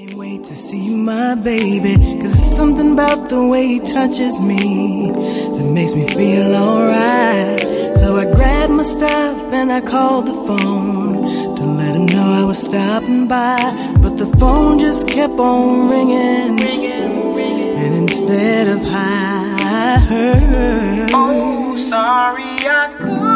Wait to see my baby, 'cause there's something about the way he touches me that makes me feel alright. So I grabbed my stuff and I called the phone to let him know I was stopping by. But the phone just kept on ringing, and instead of hi, I heard, oh, sorry I couldn't